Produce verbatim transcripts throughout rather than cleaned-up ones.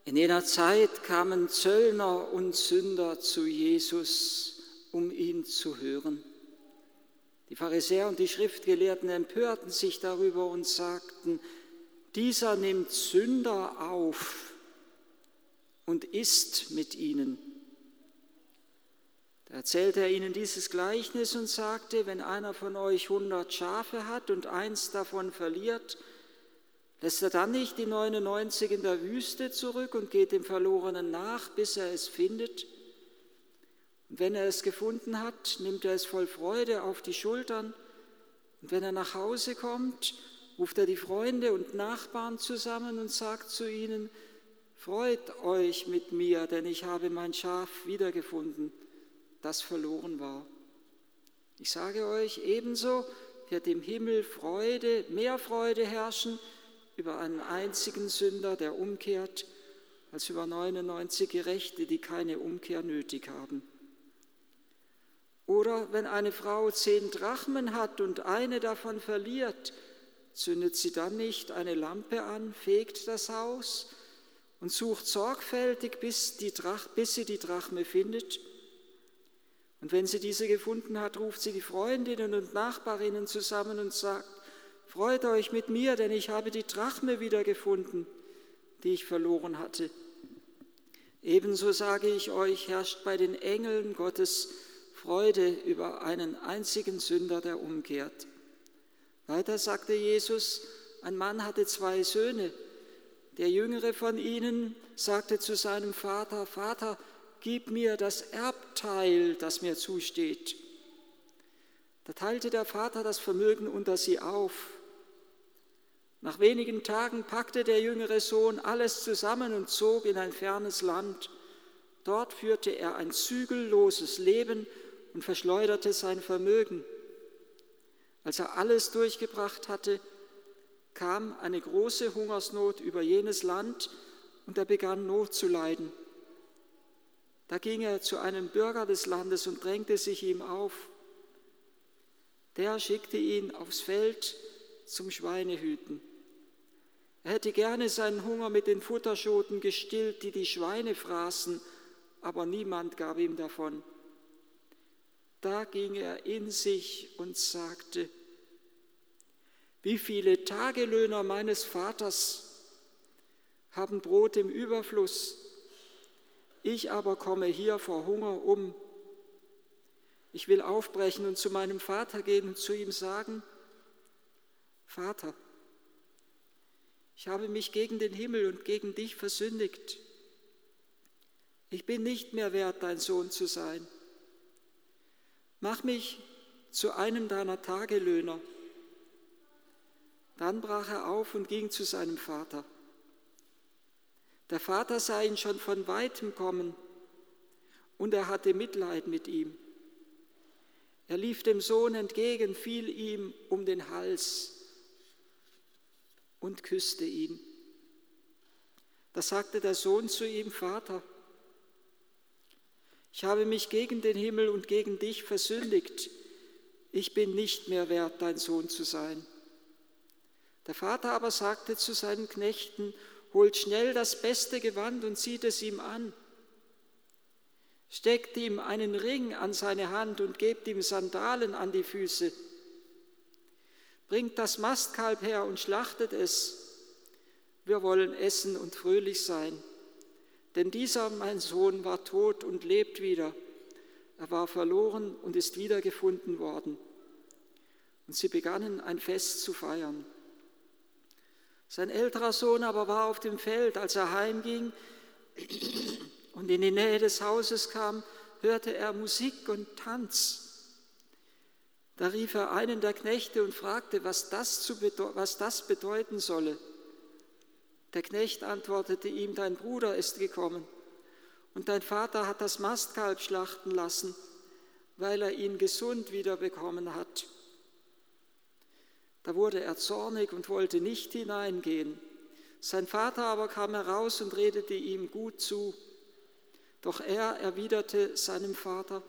In jener Zeit kamen Zöllner und Sünder zu Jesus, um ihn zu hören. Die Pharisäer und die Schriftgelehrten empörten sich darüber und sagten, dieser nimmt Sünder auf und isst mit ihnen. Da erzählte er ihnen dieses Gleichnis und sagte, wenn einer von euch hundert Schafe hat und eins davon verliert, lässt er dann nicht die neunundneunzig in der Wüste zurück und geht dem Verlorenen nach, bis er es findet? Und wenn er es gefunden hat, nimmt er es voll Freude auf die Schultern. Und wenn er nach Hause kommt, ruft er die Freunde und Nachbarn zusammen und sagt zu ihnen, freut euch mit mir, denn ich habe mein Schaf wiedergefunden, das verloren war. Ich sage euch, ebenso wird im Himmel Freude, mehr Freude herrschen über einen einzigen Sünder, der umkehrt, als über neunundneunzig Gerechte, die keine Umkehr nötig haben. Oder wenn eine Frau zehn Drachmen hat und eine davon verliert, zündet sie dann nicht eine Lampe an, fegt das Haus und sucht sorgfältig, bis, die Drach, bis sie die Drachme findet? Und wenn sie diese gefunden hat, ruft sie die Freundinnen und Nachbarinnen zusammen und sagt, freut euch mit mir, denn ich habe die Drachme wiedergefunden, die ich verloren hatte. Ebenso sage ich euch, herrscht bei den Engeln Gottes Freude über einen einzigen Sünder, der umkehrt. Weiter sagte Jesus, ein Mann hatte zwei Söhne. Der jüngere von ihnen sagte zu seinem Vater, Vater, gib mir das Erbteil, das mir zusteht. Da teilte der Vater das Vermögen unter sie auf. Nach wenigen Tagen packte der jüngere Sohn alles zusammen und zog in ein fernes Land. Dort führte er ein zügelloses Leben und verschleuderte sein Vermögen. Als er alles durchgebracht hatte, kam eine große Hungersnot über jenes Land und er begann Not zu leiden. Da ging er zu einem Bürger des Landes und drängte sich ihm auf. Der schickte ihn aufs Feld zum Schweinehüten. Er hätte gerne seinen Hunger mit den Futterschoten gestillt, die die Schweine fraßen, aber niemand gab ihm davon. Da ging er in sich und sagte, wie viele Tagelöhner meines Vaters haben Brot im Überfluss, ich aber komme hier vor Hunger um. Ich will aufbrechen und zu meinem Vater gehen und zu ihm sagen, Vater, ich habe mich gegen den Himmel und gegen dich versündigt. Ich bin nicht mehr wert, dein Sohn zu sein. Mach mich zu einem deiner Tagelöhner. Dann brach er auf und ging zu seinem Vater. Der Vater sah ihn schon von weitem kommen und er hatte Mitleid mit ihm. Er lief dem Sohn entgegen, fiel ihm um den Hals und küsste ihn. Da sagte der Sohn zu ihm, Vater, ich habe mich gegen den Himmel und gegen dich versündigt. Ich bin nicht mehr wert, dein Sohn zu sein. Der Vater aber sagte zu seinen Knechten, holt schnell das beste Gewand und zieht es ihm an. Steckt ihm einen Ring an seine Hand und gebt ihm Sandalen an die Füße. Bringt das Mastkalb her und schlachtet es. Wir wollen essen und fröhlich sein. Denn dieser, mein Sohn, war tot und lebt wieder. Er war verloren und ist wiedergefunden worden. Und sie begannen ein Fest zu feiern. Sein älterer Sohn aber war auf dem Feld. Als er heimging und in die Nähe des Hauses kam, hörte er Musik und Tanz. Da rief er einen der Knechte und fragte, was das, zu bedeut- was das bedeuten solle. Der Knecht antwortete ihm, dein Bruder ist gekommen und dein Vater hat das Mastkalb schlachten lassen, weil er ihn gesund wiederbekommen hat. Da wurde er zornig und wollte nicht hineingehen. Sein Vater aber kam heraus und redete ihm gut zu. Doch er erwiderte seinem Vater,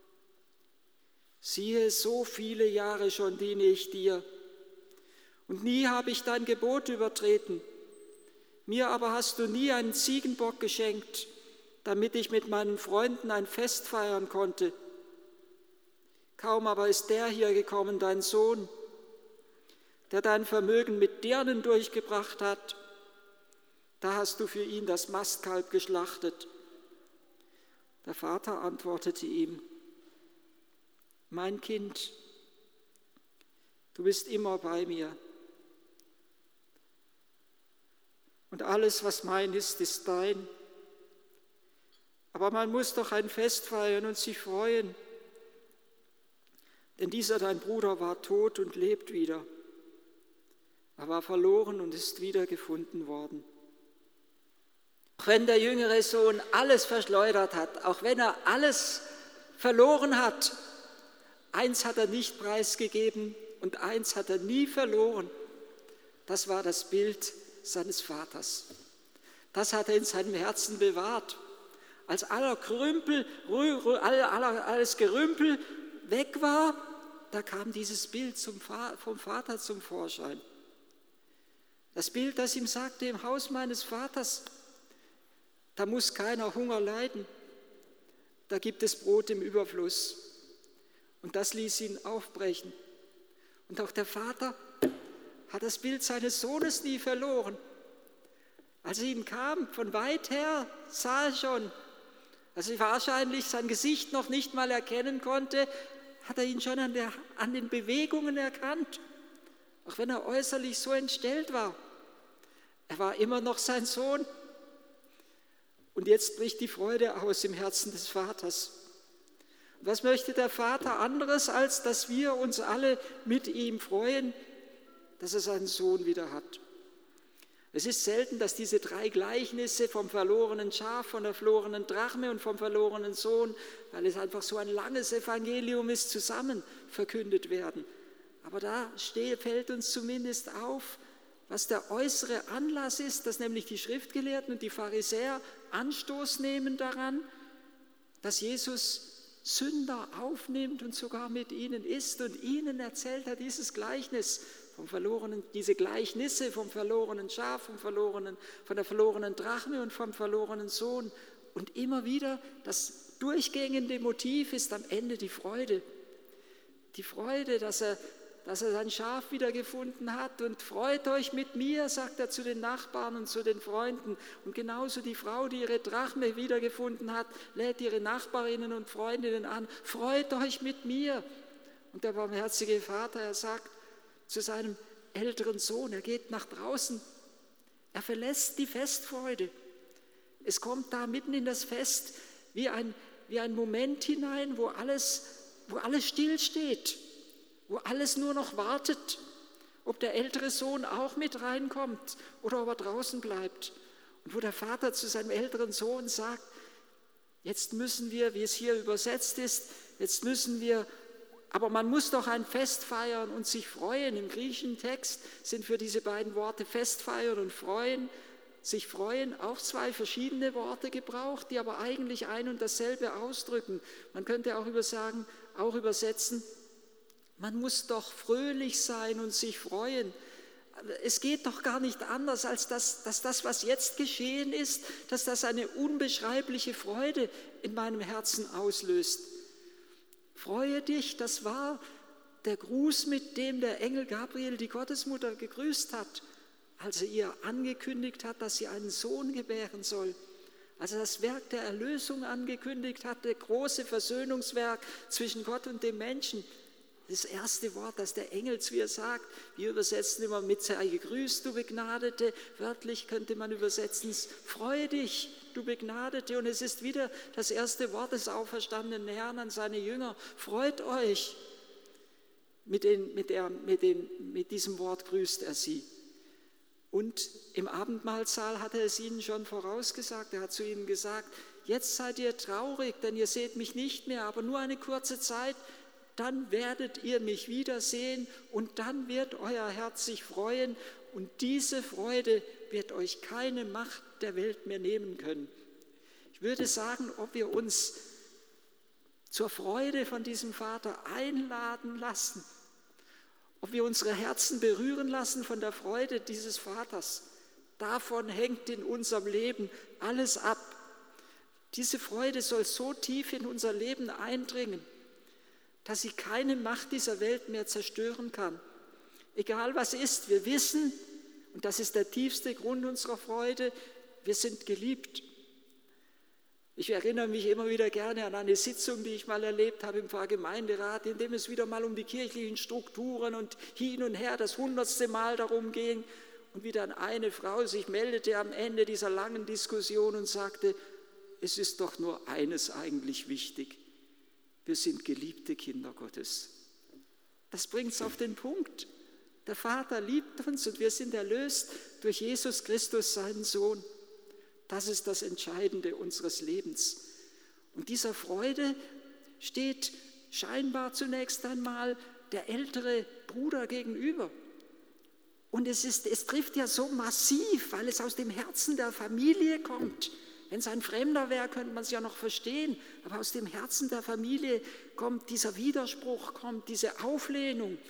siehe, so viele Jahre schon diene ich dir und nie habe ich dein Gebot übertreten. Mir aber hast du nie einen Ziegenbock geschenkt, damit ich mit meinen Freunden ein Fest feiern konnte. Kaum aber ist der hier gekommen, dein Sohn, der dein Vermögen mit Dirnen durchgebracht hat, da hast du für ihn das Mastkalb geschlachtet. Der Vater antwortete ihm: Mein Kind, du bist immer bei mir. Und alles, was mein ist, ist dein. Aber man muss doch ein Fest feiern und sich freuen. Denn dieser dein Bruder war tot und lebt wieder. Er war verloren und ist wiedergefunden worden. Auch wenn der jüngere Sohn alles verschleudert hat, auch wenn er alles verloren hat, eins hat er nicht preisgegeben und eins hat er nie verloren. Das war das Bild seines Vaters. Das hat er in seinem Herzen bewahrt. Als aller Krümpel, alles Gerümpel weg war, da kam dieses Bild zum, vom Vater zum Vorschein. Das Bild, das ihm sagte, im Haus meines Vaters, da muss keiner Hunger leiden, da gibt es Brot im Überfluss. Und das ließ ihn aufbrechen. Und auch der Vater hat das Bild seines Sohnes nie verloren. Als er ihm kam, von weit her, sah er schon, als er wahrscheinlich sein Gesicht noch nicht mal erkennen konnte, hat er ihn schon an, der, an den Bewegungen erkannt, auch wenn er äußerlich so entstellt war. Er war immer noch sein Sohn. Und jetzt bricht die Freude aus im Herzen des Vaters. Und was möchte der Vater anderes, als dass wir uns alle mit ihm freuen, dass er seinen Sohn wieder hat? Es ist selten, dass diese drei Gleichnisse vom verlorenen Schaf, von der verlorenen Drachme und vom verlorenen Sohn, weil es einfach so ein langes Evangelium ist, zusammen verkündet werden. Aber da steht, fällt uns zumindest auf, was der äußere Anlass ist, dass nämlich die Schriftgelehrten und die Pharisäer Anstoß nehmen daran, dass Jesus Sünder aufnimmt und sogar mit ihnen isst und ihnen erzählt er dieses Gleichnis vom verlorenen, diese Gleichnisse vom verlorenen Schaf, vom verlorenen, von der verlorenen Drachme und vom verlorenen Sohn. Und immer wieder das durchgängende Motiv ist am Ende die Freude. Die Freude, dass er, dass er sein Schaf wiedergefunden hat. Und freut euch mit mir, sagt er zu den Nachbarn und zu den Freunden. Und genauso die Frau, die ihre Drachme wiedergefunden hat, lädt ihre Nachbarinnen und Freundinnen an. Freut euch mit mir. Und der barmherzige Vater, er sagt zu seinem älteren Sohn, er geht nach draußen. Er verlässt die Festfreude. Es kommt da mitten in das Fest wie ein, wie ein Moment hinein, wo alles, wo alles stillsteht, wo alles nur noch wartet, ob der ältere Sohn auch mit reinkommt oder ob er draußen bleibt. Und wo der Vater zu seinem älteren Sohn sagt, jetzt müssen wir, wie es hier übersetzt ist, jetzt müssen wir, aber man muss doch ein Fest feiern und sich freuen. Im griechischen Text sind für diese beiden Worte Fest feiern und freuen, sich freuen, auch zwei verschiedene Worte gebraucht, die aber eigentlich ein und dasselbe ausdrücken. Man könnte auch übersagen, auch übersetzen, man muss doch fröhlich sein und sich freuen. Es geht doch gar nicht anders, als dass, dass das, was jetzt geschehen ist, dass das eine unbeschreibliche Freude in meinem Herzen auslöst. Freue dich, das war der Gruß, mit dem der Engel Gabriel die Gottesmutter gegrüßt hat, als er ihr angekündigt hat, dass sie einen Sohn gebären soll. Als er das Werk der Erlösung angekündigt hat, das große Versöhnungswerk zwischen Gott und dem Menschen. Das erste Wort, das der Engel zu ihr sagt, wir übersetzen immer mit sei gegrüßt, du Begnadete. Wörtlich könnte man übersetzen, freue dich, du Begnadete. Und es ist wieder das erste Wort des auferstandenen Herrn an seine Jünger. Freut euch. Mit, den, mit, der, mit, den, mit diesem Wort grüßt er sie. Und im Abendmahlsaal hat er es ihnen schon vorausgesagt. Er hat zu ihnen gesagt, jetzt seid ihr traurig, denn ihr seht mich nicht mehr, aber nur eine kurze Zeit. Dann werdet ihr mich wiedersehen und dann wird euer Herz sich freuen und diese Freude wird euch keine Macht der Welt mehr nehmen können. Ich würde sagen, ob wir uns zur Freude von diesem Vater einladen lassen, ob wir unsere Herzen berühren lassen von der Freude dieses Vaters, Davon hängt in unserem Leben alles ab. Diese Freude soll so tief in unser Leben eindringen, dass sie keine Macht dieser Welt mehr zerstören kann. Egal was ist, wir wissen, und das ist der tiefste Grund unserer Freude, wir sind geliebt. Ich erinnere mich immer wieder gerne an eine Sitzung, die ich mal erlebt habe im Pfarrgemeinderat, in dem es wieder mal um die kirchlichen Strukturen und hin und her das hundertste Mal darum ging und wie dann eine Frau sich meldete am Ende dieser langen Diskussion und sagte, es ist doch nur eines eigentlich wichtig, wir sind geliebte Kinder Gottes. Das bringt es auf den Punkt. Der Vater liebt uns und wir sind erlöst durch Jesus Christus, seinen Sohn. Das ist das Entscheidende unseres Lebens. Und dieser Freude steht scheinbar zunächst einmal der ältere Bruder gegenüber. Und es, ist, es trifft ja so massiv, weil es aus dem Herzen der Familie kommt. Wenn es ein Fremder wäre, könnte man es ja noch verstehen. Aber aus dem Herzen der Familie kommt dieser Widerspruch, kommt diese Auflehnung.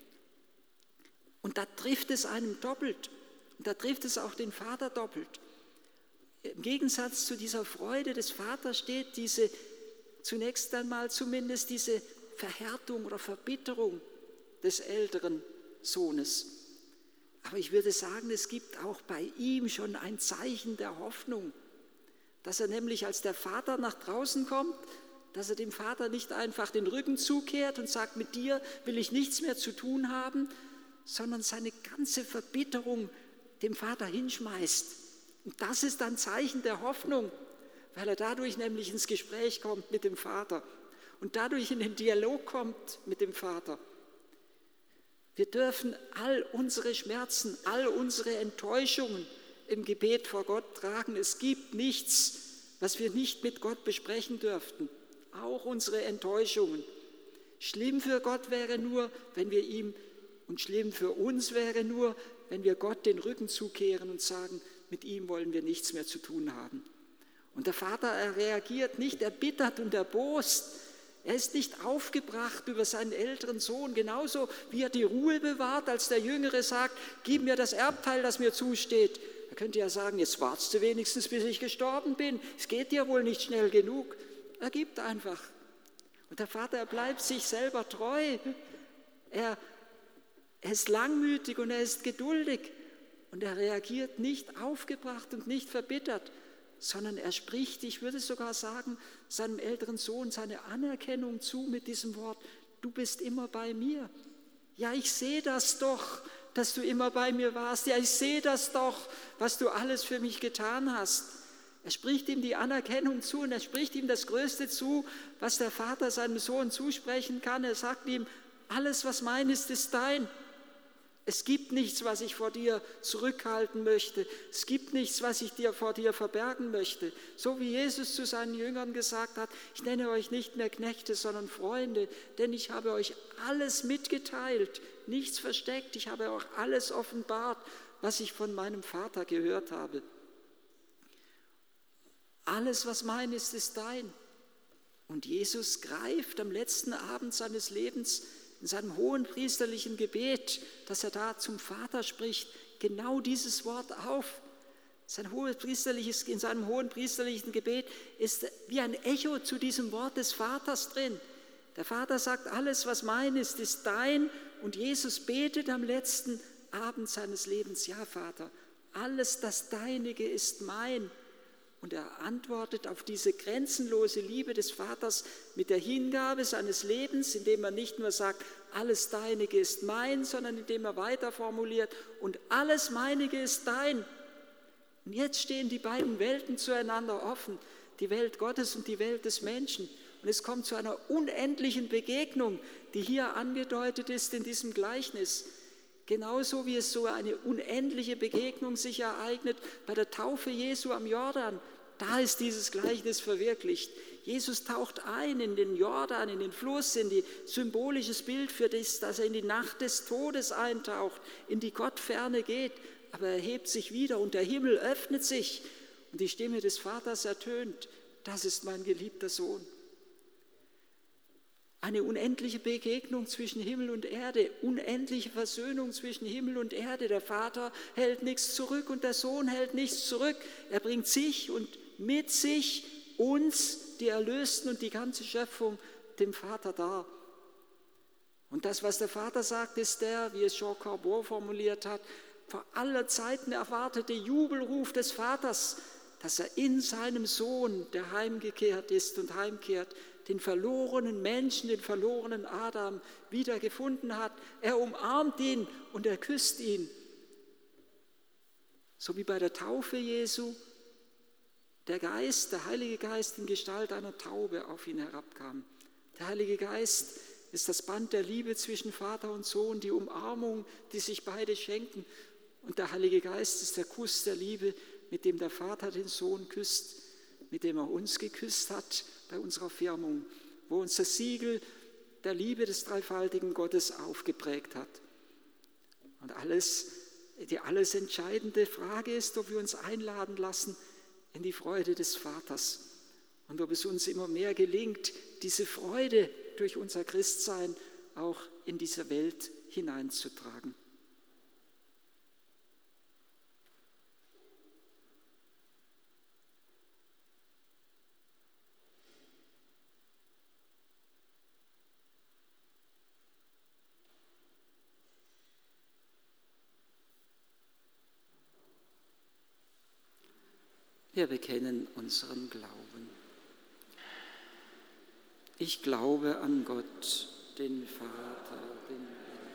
Und da trifft es einem doppelt. Und da trifft es auch den Vater doppelt. Im Gegensatz zu dieser Freude des Vaters steht diese, zunächst einmal zumindest diese Verhärtung oder Verbitterung des älteren Sohnes. Aber ich würde sagen, es gibt auch bei ihm schon ein Zeichen der Hoffnung, dass er nämlich, als der Vater nach draußen kommt, dass er dem Vater nicht einfach den Rücken zukehrt und sagt, mit dir will ich nichts mehr zu tun haben, sondern seine ganze Verbitterung dem Vater hinschmeißt. Und das ist ein Zeichen der Hoffnung, weil er dadurch nämlich ins Gespräch kommt mit dem Vater und dadurch in den Dialog kommt mit dem Vater. Wir dürfen all unsere Schmerzen, all unsere Enttäuschungen im Gebet vor Gott tragen. Es gibt nichts, was wir nicht mit Gott besprechen dürften, auch unsere Enttäuschungen. Schlimm für Gott wäre nur, wenn wir ihm, und schlimm für uns wäre nur, wenn wir Gott den Rücken zukehren und sagen, mit ihm wollen wir nichts mehr zu tun haben. Und der Vater, er reagiert nicht erbittert und erbost. Er ist nicht aufgebracht über seinen älteren Sohn, genauso wie er die Ruhe bewahrt, als der Jüngere sagt, gib mir das Erbteil, das mir zusteht. Er könnte ja sagen, jetzt wartest du wenigstens, bis ich gestorben bin. Es geht dir wohl nicht schnell genug. Er gibt einfach. Und der Vater, er bleibt sich selber treu. Er, er ist langmütig und er ist geduldig. Und er reagiert nicht aufgebracht und nicht verbittert, sondern er spricht, ich würde sogar sagen, seinem älteren Sohn seine Anerkennung zu mit diesem Wort, du bist immer bei mir. Ja, ich sehe das doch, dass du immer bei mir warst. Ja, ich sehe das doch, was du alles für mich getan hast. Er spricht ihm die Anerkennung zu und er spricht ihm das Größte zu, was der Vater seinem Sohn zusprechen kann. Er sagt ihm, alles, was mein ist, ist dein. Es gibt nichts, was ich vor dir zurückhalten möchte. Es gibt nichts, was ich dir vor dir verbergen möchte. So wie Jesus zu seinen Jüngern gesagt hat, ich nenne euch nicht mehr Knechte, sondern Freunde, denn ich habe euch alles mitgeteilt, nichts versteckt. Ich habe auch alles offenbart, was ich von meinem Vater gehört habe. Alles, was mein ist, ist dein. Und Jesus greift am letzten Abend seines Lebens in seinem hohenpriesterlichen Gebet, dass er da zum Vater spricht, genau dieses Wort auf. Sein hohenpriesterliches, in seinem hohenpriesterlichen Gebet ist wie ein Echo zu diesem Wort des Vaters drin. Der Vater sagt, alles, was mein ist, ist dein. Und Jesus betet am letzten Abend seines Lebens, ja Vater, alles das Deinige ist mein. Und er antwortet auf diese grenzenlose Liebe des Vaters mit der Hingabe seines Lebens, indem er nicht nur sagt, alles Deinige ist mein, sondern indem er weiter formuliert, und alles Meinige ist dein. Und jetzt stehen die beiden Welten zueinander offen, die Welt Gottes und die Welt des Menschen. Und es kommt zu einer unendlichen Begegnung, die hier angedeutet ist in diesem Gleichnis. Genauso wie es so eine unendliche Begegnung sich ereignet bei der Taufe Jesu am Jordan. Da ist dieses Gleichnis verwirklicht. Jesus taucht ein in den Jordan, in den Fluss, in die symbolisches Bild für das, dass er in die Nacht des Todes eintaucht, in die Gottferne geht. Aber er hebt sich wieder und der Himmel öffnet sich und die Stimme des Vaters ertönt. Das ist mein geliebter Sohn. Eine unendliche Begegnung zwischen Himmel und Erde, unendliche Versöhnung zwischen Himmel und Erde. Der Vater hält nichts zurück und der Sohn hält nichts zurück. Er bringt sich und mit sich uns, die Erlösten und die ganze Schöpfung, dem Vater dar. Und das, was der Vater sagt, ist der, wie es Jean Carbon formuliert hat, vor aller Zeiten erwartete Jubelruf des Vaters, dass er in seinem Sohn, der heimgekehrt ist und heimkehrt, den verlorenen Menschen, den verlorenen Adam wiedergefunden hat. Er umarmt ihn und er küsst ihn. So wie bei der Taufe Jesu der Geist, der Heilige Geist in Gestalt einer Taube auf ihn herabkam. Der Heilige Geist ist das Band der Liebe zwischen Vater und Sohn, die Umarmung, die sich beide schenken. Und der Heilige Geist ist der Kuss der Liebe, mit dem der Vater den Sohn küsst, mit dem er uns geküsst hat bei unserer Firmung, wo uns das Siegel der Liebe des dreifaltigen Gottes aufgeprägt hat. Und alles, die alles entscheidende Frage ist, ob wir uns einladen lassen in die Freude des Vaters und ob es uns immer mehr gelingt, diese Freude durch unser Christsein auch in diese Welt hineinzutragen. Wir bekennen unseren Glauben. Ich glaube an Gott, den Vater, den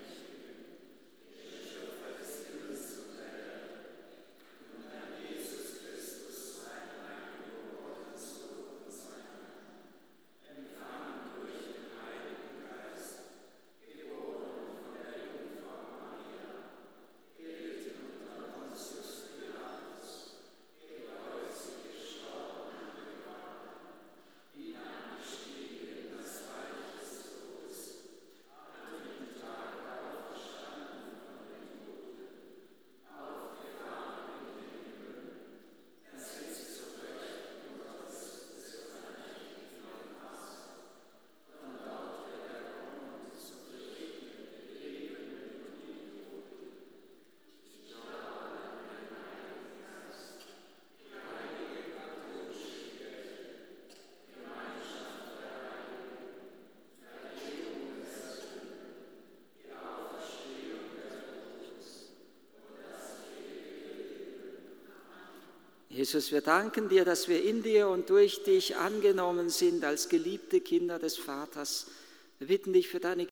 Jesus, wir danken dir, dass wir in dir und durch dich angenommen sind als geliebte Kinder des Vaters. Wir bitten dich für deine